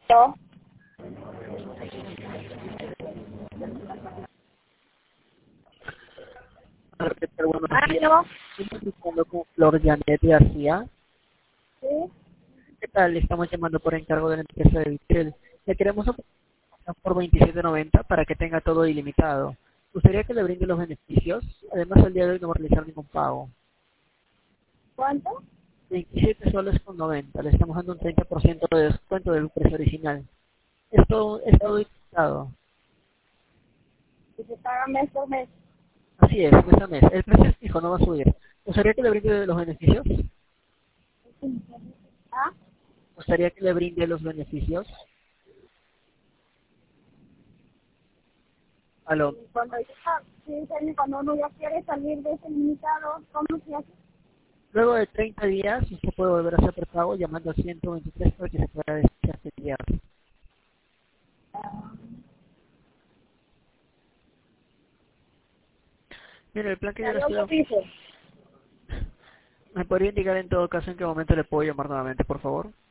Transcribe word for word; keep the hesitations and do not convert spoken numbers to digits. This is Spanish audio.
Yo. Hola, ¿qué tal? Buenos Ah, días. yo. Estoy hablando con Flor Janet García. Sí. ¿Qué tal? Le estamos llamando por encargo de la empresa de Vitel. Le queremos ofrecer por veintisiete noventa para que tenga todo ilimitado. ¿Gustaría que le brinde los beneficios? Además, el día de hoy no va a realizar ningún pago. ¿Cuánto? veintisiete soles con noventa. Le estamos dando un treinta por ciento de descuento del precio original. Es todo, es todo ilimitado. Y se paga mes por mes. Así es, mes a mes. El precio es fijo, no va a subir. ¿Gustaría que le brinde los beneficios? ¿Ah? ¿Gustaría que le brinde los beneficios? Aló. Y cuando, ya, sí, dicen, cuando uno ya quiere salir de ese limitado, ¿cómo se hace? Luego de treinta días, usted puede volver a hacer prepago llamando al ciento veintitrés para que se pueda desafiliar. Mire, el plan que yo le Salió estoy... piso. ¿Me podría indicar en todo caso en qué momento le puedo llamar nuevamente, por favor?